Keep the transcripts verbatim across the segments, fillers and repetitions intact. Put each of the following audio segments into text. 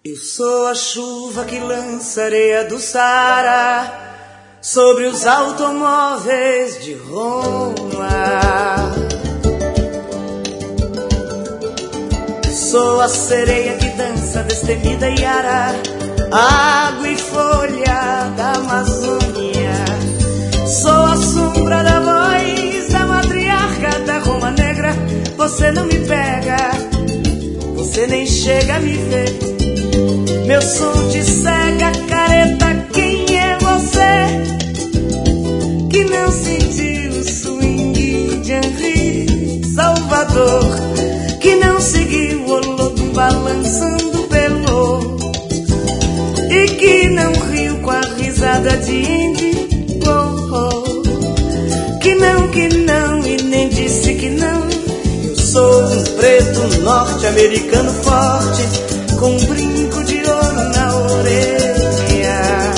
Eu sou a chuva que lança areia do Saara sobre os automóveis de Roma. Sou a sereia que dança destemida e ara, água e folha da Amazônia. Sou a sombra da voz da matriarca da Roma Negra. Você não me pega, você nem chega a me ver. Meu som te cega, careta, quem é você? Que não sentiu o swing de Henri Salvador, que não seguiu o Olodum balançando pelo, e que não riu com a risada de Indy, oh, oh. Que não, que não, e nem disse que não. Eu sou um preto norte-americano forte, com um brinco de ouro na orelha.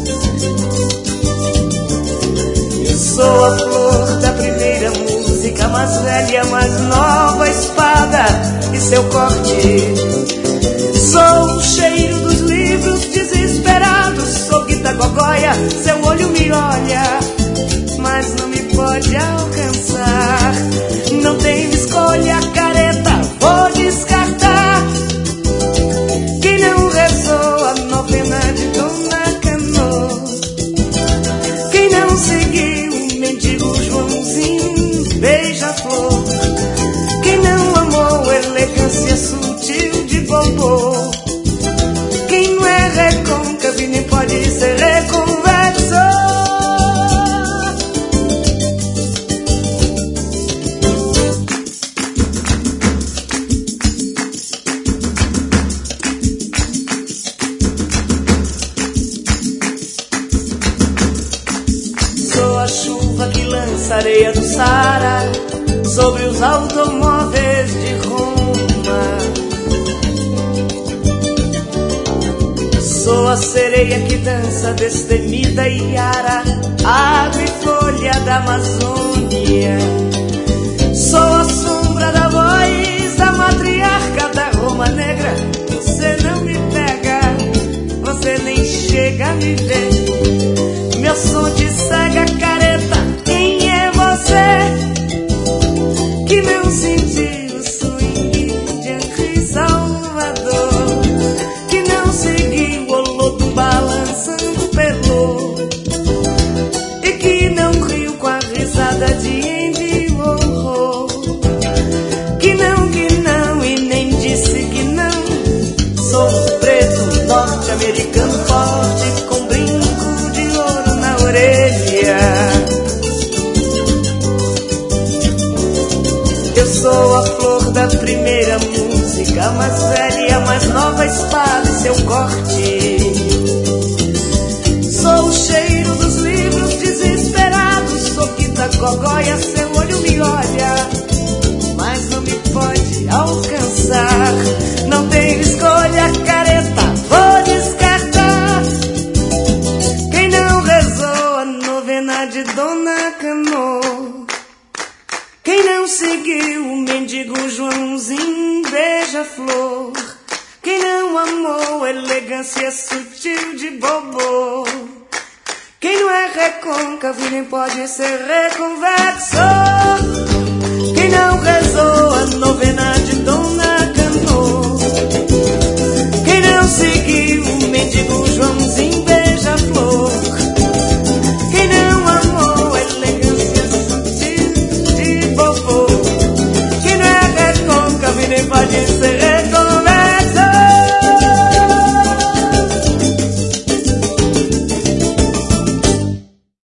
Eu sou a flor da primeira música, mais velha, mais nova espada e seu corte. Sou o cheiro dos livros desesperados, sou Guita Gogóia, seu olho me olha, mas não me pode alcançar. Não tenho escolha, careta, vou descartar. Quem não rezou a novena de Dona Canoa, quem não seguiu o mendigo Joãozinho beija-flor, quem não amou elegância sutil de bobô, quem não é recôncavo e nem pode ser reconverso. Areia do Saara sobre os automóveis de Roma. Sou a sereia que dança destemida e ara, água e folha da Amazônia. Sou a sombra da voz da matriarca da Roma Negra. Você não me pega, você nem chega a me ver. Meu som te cega, careta, que não sentiu o swing de Henri Salvador, que não seguiu o Olodum balançando pelo, e que não riu com a risada de Indy, oh, oh. Que não, que não, e nem disse que não. Sou um preto norte-americano forte, com brinco de ouro na orelha. Sou a flor da primeira música, mais velha, mais nova espada e seu corte. Sou o cheiro dos livros desesperados, sou Guita Gogóia, seu olho me olha, mas não me pode alcançar. Não tenho escolha, careta, vou descartar. Quem não rezou a novena de Dona Canoa, quem não seguiu o mendigo Joãozinho beija-flor, quem não amou elegância sutil de bobô, quem não é recôncavo e nem pode ser reconvexo, quem não rezou a novena de Dona Canoa, quem não seguiu o mendigo Joãozinho